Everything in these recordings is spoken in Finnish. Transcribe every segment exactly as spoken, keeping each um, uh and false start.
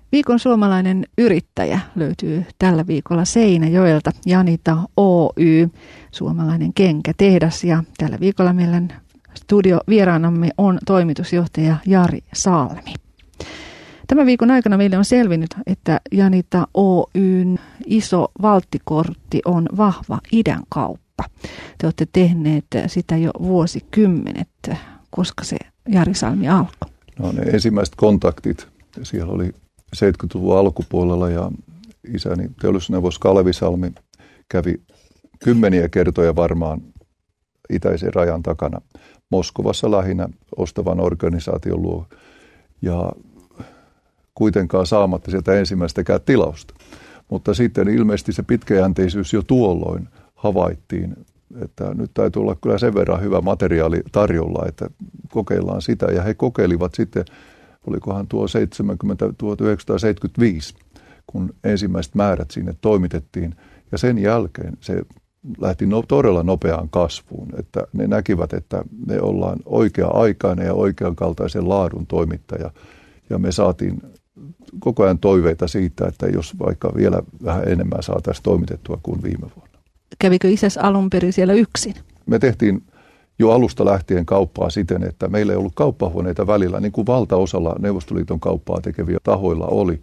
Viikon suomalainen yrittäjä löytyy tällä viikolla Seinäjoelta, Janita Oy, suomalainen kenkätehdas. Ja tällä viikolla meidän studiovieraanamme on toimitusjohtaja Jari Salmi. Tämän viikon aikana meille on selvinnyt, että Janita Oyn iso valttikortti on vahva idänkauppa. Te olette tehneet sitä jo vuosikymmenet. Koska se Jari Salmi alkoi? No ne ensimmäiset kontaktit. Siellä oli seitsemänkymmentäluvun alkupuolella ja isäni teollisuusneuvos Kalevi Salmi kävi kymmeniä kertoja varmaan itäisen rajan takana Moskovassa lähinnä ostavan organisaation luo ja kuitenkaan saamatta sieltä ensimmäistäkään tilausta. Mutta sitten ilmeisesti se pitkäjänteisyys jo tuolloin havaittiin, että nyt täytyy olla kyllä sen verran hyvä materiaali tarjolla, että kokeillaan sitä. Ja he kokeilivat sitten, olikohan tuo seitsemänkymmentä tuhatyhdeksänsataaseitsemänkymmentäviisi, kun ensimmäiset määrät sinne toimitettiin. Ja sen jälkeen se lähti no, todella nopeaan kasvuun, että ne näkivät, että me ollaan oikea-aikainen ja oikeankaltaisen laadun toimittaja. Ja me saatiin koko ajan toiveita siitä, että jos vaikka vielä vähän enemmän saataisiin toimitettua kuin viime vuonna. Kävikö isäs alun perin siellä yksin? Me tehtiin jo alusta lähtien kauppaa siten, että meillä ei ollut kauppahuoneita välillä, niin kuin valtaosalla Neuvostoliiton kauppaa tekeviä tahoilla oli,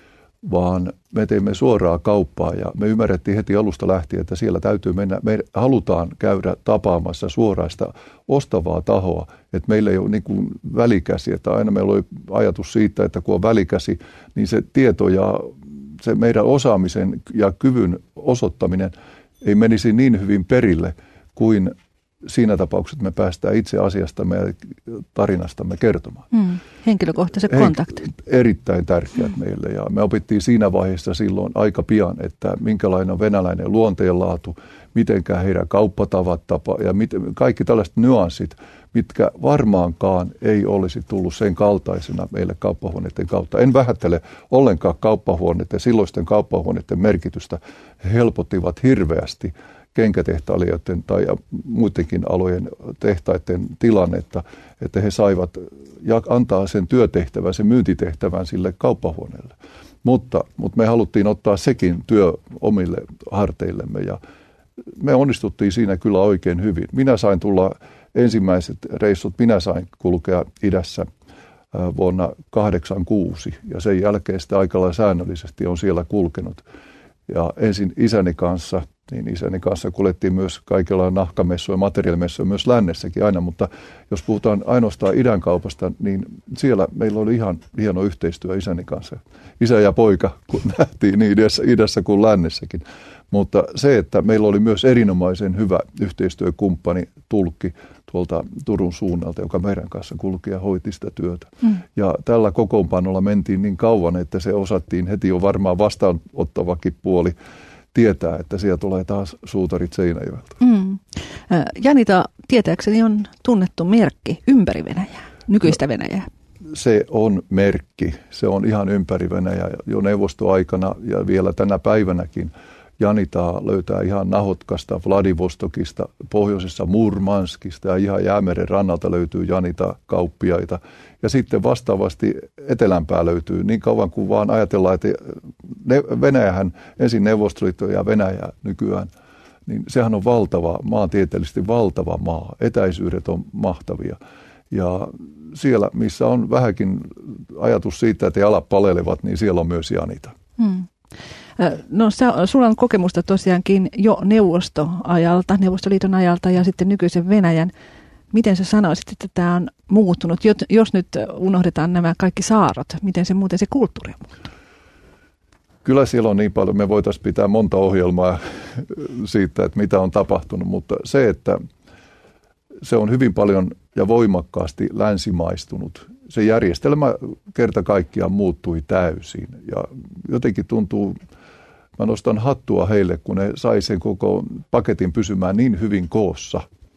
vaan me teimme suoraa kauppaa ja me ymmärrettiin heti alusta lähtien, että siellä täytyy mennä, me halutaan käydä tapaamassa suoraista ostavaa tahoa, että meillä ei ole niin kuin välikäsi, että aina meillä oli ajatus siitä, että kun on välikäsi, niin se tieto ja se meidän osaamisen ja kyvyn osoittaminen ei menisi niin hyvin perille kuin siinä tapauksessa, että me päästään itse asiastamme ja tarinastamme kertomaan. Hmm. Henkilökohtaiset Henk- kontaktit. Erittäin tärkeät hmm. meille ja me opittiin siinä vaiheessa silloin aika pian, että minkälainen on venäläinen luonteenlaatu, mitenkä heidän kauppatavat tapa ja miten, kaikki tällaiset nyanssit, mitkä varmaankaan ei olisi tullut sen kaltaisena meille kauppahuoneiden kautta. En vähättele ollenkaan kauppahuoneiden, silloisten kauppahuoneiden merkitystä. He helpottivat hirveästi kenkätehtailijoiden tai muidenkin alojen tehtaiden tilannetta, että he saivat antaa sen työtehtävän, sen myyntitehtävän sille kauppahuoneelle. Mutta, mutta me haluttiin ottaa sekin työ omille harteillemme ja me onnistuttiin siinä kyllä oikein hyvin. Minä sain tulla ensimmäiset reissut, minä sain kulkea idässä vuonna kahdeksankymmentäkuusi ja sen jälkeen sitä aika lailla säännöllisesti on siellä kulkenut. Ja ensin isäni kanssa, niin isäni kanssa kuljettiin myös kaikilla nahkamessuja ja materiaalimessuja myös lännessäkin aina, mutta jos puhutaan ainoastaan idänkaupasta, niin siellä meillä oli ihan hieno yhteistyö isäni kanssa. Isä ja poika, kun nähtiin niin idässä, idässä kuin lännessäkin. Mutta se, että meillä oli myös erinomaisen hyvä yhteistyökumppani, tulkki tuolta Turun suunnalta, joka meidän kanssa kulki ja hoiti sitä työtä. Mm. Ja tällä kokoonpanolla mentiin niin kauan, että se osattiin heti jo varmaan vastaanottavakin puoli tietää, että siellä tulee taas suutarit Seinäjoelta. Mm. Janita, tietääkseni on tunnettu merkki ympäri Venäjää, nykyistä Venäjää. Se on merkki. Se on ihan ympäri Venäjää jo neuvostoaikana ja vielä tänä päivänäkin. Janitaa löytää ihan Nahotkasta, Vladivostokista, pohjoisessa Murmanskista ja ihan Jäämeren rannalta löytyy Janita-kauppiaita. Ja sitten vastaavasti etelämpää löytyy niin kauan kuin vaan ajatellaan, että Venäjähän, ensin Neuvostoliitto ja Venäjä nykyään, niin sehän on valtava, maantieteellisesti valtava maa. Etäisyydet on mahtavia. Ja siellä, missä on vähänkin ajatus siitä, että jalat palelevat, niin siellä on myös Janita. Hmm. No sulla on kokemusta tosiaankin jo neuvostoajalta, Neuvostoliiton ajalta ja sitten nykyisen Venäjän. Miten sä sanoisit, että tämä on muuttunut, jos nyt unohdetaan nämä kaikki saarot, miten se muuten se kulttuuri on muuttunut? Kyllä siellä on niin paljon, me voitaisiin pitää monta ohjelmaa siitä, että mitä on tapahtunut, mutta se, että se on hyvin paljon ja voimakkaasti länsimaistunut. Se järjestelmä kerta kaikkiaan muuttui täysin ja jotenkin tuntuu, mä nostan hattua heille, kun ne sai sen koko paketin pysymään niin hyvin koossa,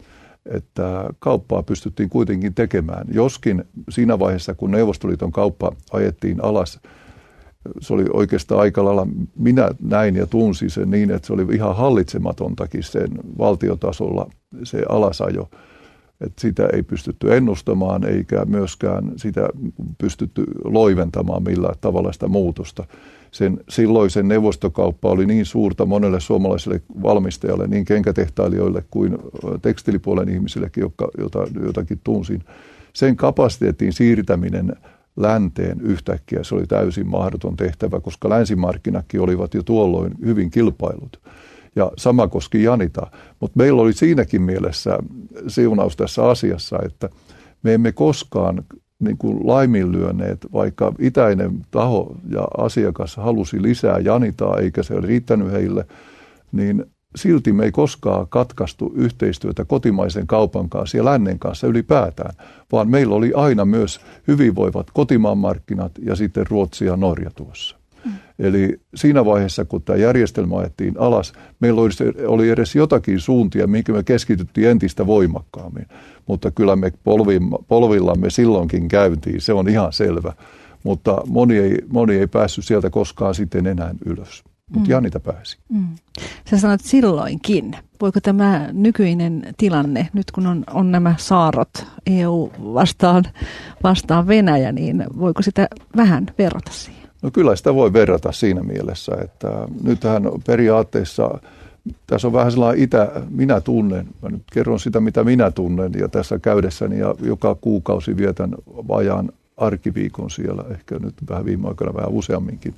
että kauppaa pystyttiin kuitenkin tekemään. Joskin siinä vaiheessa, kun Neuvostoliiton kauppa ajettiin alas, se oli oikeastaan aika lailla, minä näin ja tunsin sen niin, että se oli ihan hallitsematontakin sen valtiotasolla se alasajo. Että sitä ei pystytty ennustamaan eikä myöskään sitä pystytty loiventamaan millään tavalla sitä muutosta. Sen silloisen neuvostokauppa oli niin suurta monelle suomalaiselle valmistajalle, niin kenkätehtailijoille kuin tekstilipuolen ihmisillekin, jotka, jota, jotakin tunsin. Sen kapasiteetin siirtäminen länteen yhtäkkiä, se oli täysin mahdoton tehtävä, koska länsimarkkinakin olivat jo tuolloin hyvin kilpailut. Ja sama koski Janitaa. Mutta meillä oli siinäkin mielessä siunaus tässä asiassa, että me emme koskaan niin kuin laiminlyöneet, vaikka itäinen taho ja asiakas halusi lisää Janitaa, eikä se ole riittänyt heille, niin silti me ei koskaan katkaistu yhteistyötä kotimaisen kaupan kanssa ja lännen kanssa ylipäätään, vaan meillä oli aina myös hyvinvoivat kotimaan markkinat ja sitten Ruotsi ja Norja tuossa. Mm. Eli siinä vaiheessa, kun tämä järjestelmä ajettiin alas, meillä oli edes jotakin suuntia, minkä me keskityttiin entistä voimakkaammin. Mutta kyllä me polvillamme silloinkin käytiin, se on ihan selvä. Mutta moni ei, moni ei päässyt sieltä koskaan sitten enää ylös. Mutta mm. Janita pääsi. Mm. Sä sanoit silloinkin. Voiko tämä nykyinen tilanne, nyt kun on, on nämä saarrot E U vastaan, vastaan Venäjä, niin voiko sitä vähän verrata siihen? No kyllä sitä voi verrata siinä mielessä, että nythän periaatteessa tässä on vähän sellainen itä, minä tunnen, mä nyt kerron sitä mitä minä tunnen ja tässä käydessäni ja joka kuukausi vietän vajaan arkiviikon siellä, ehkä nyt vähän viime aikoina vähän useamminkin,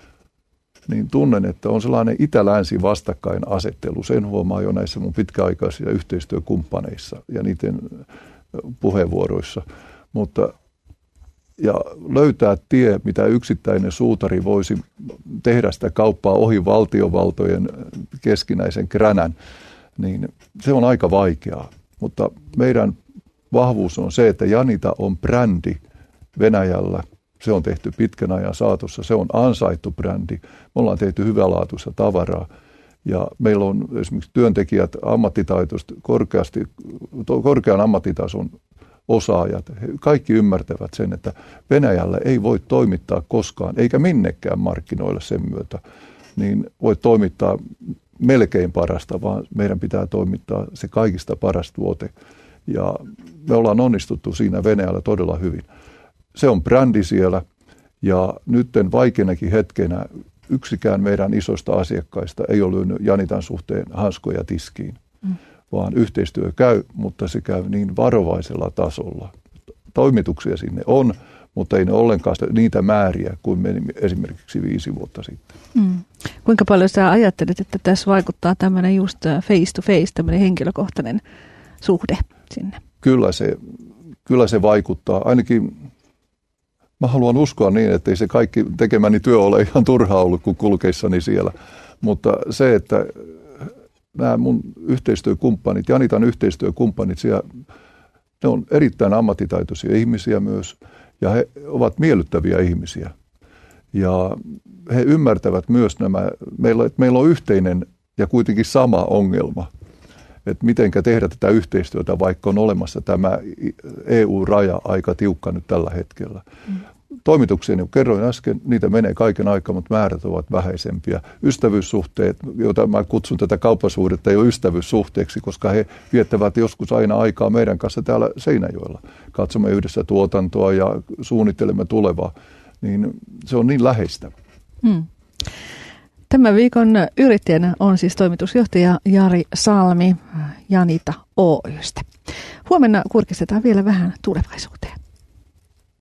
niin tunnen, että on sellainen itä-länsi vastakkainasettelu. Sen huomaa jo näissä mun pitkäaikaisissa yhteistyökumppaneissa ja niiden puheenvuoroissa. Mutta ja löytää tie, mitä yksittäinen suutari voisi tehdä sitä kauppaa ohi valtiovaltojen keskinäisen kränän, niin se on aika vaikeaa. Mutta meidän vahvuus on se, että Janita on brändi Venäjällä. Se on tehty pitkän ajan saatossa. Se on ansaittu brändi. Me ollaan tehty hyvälaatuista tavaraa. Ja meillä on esimerkiksi työntekijät ammattitaitoista, korkeasti, korkean ammattitason osaajat. He kaikki ymmärtävät sen, että Venäjällä ei voi toimittaa koskaan, eikä minnekään markkinoille sen myötä, niin voi toimittaa melkein parasta, vaan meidän pitää toimittaa se kaikista paras tuote. Ja me ollaan onnistuttu siinä Venäjällä todella hyvin. Se on brändi siellä ja nytten vaikeinakin hetkenä yksikään meidän isoista asiakkaista ei ole lyönyt Janitan suhteen hanskoja tiskiin, mm. vaan yhteistyö käy, mutta se käy niin varovaisella tasolla. Toimituksia sinne on, mutta ei ne ollenkaan niitä määriä kuin meni esimerkiksi viisi vuotta sitten. Mm. Kuinka paljon sä ajattelet, että tässä vaikuttaa tämmöinen just face to face, tämmöinen henkilökohtainen suhde sinne? Kyllä se, kyllä se vaikuttaa. Ainakin mä haluan uskoa niin, että ei se kaikki tekemäni työ ole ihan turhaa ollut, kun kulkeissani siellä. Mutta se, että nämä mun yhteistyökumppanit, Janitan yhteistyökumppanit, siellä, ne on erittäin ammattitaitoisia ihmisiä myös, ja he ovat miellyttäviä ihmisiä. Ja he ymmärtävät myös nämä, meillä, että meillä on yhteinen ja kuitenkin sama ongelma, että mitenkä tehdä tätä yhteistyötä, vaikka on olemassa tämä E U-raja aika tiukka nyt tällä hetkellä. Mm. Toimituksia, niin kuin kerroin äsken, niitä menee kaiken aikaa, mutta määrät ovat vähäisempiä. Ystävyyssuhteet, joita mä kutsun tätä kauppasuhdetta jo ystävyyssuhteeksi, koska he viettävät joskus aina aikaa meidän kanssa täällä Seinäjoella. Katsomme yhdessä tuotantoa ja suunnittelemme tulevaa, niin se on niin läheistä. Mm. Tämän viikon yrittäjänä on siis toimitusjohtaja Jari Salmi Janita Oy:stä. Huomenna kurkistetaan vielä vähän tulevaisuuteen.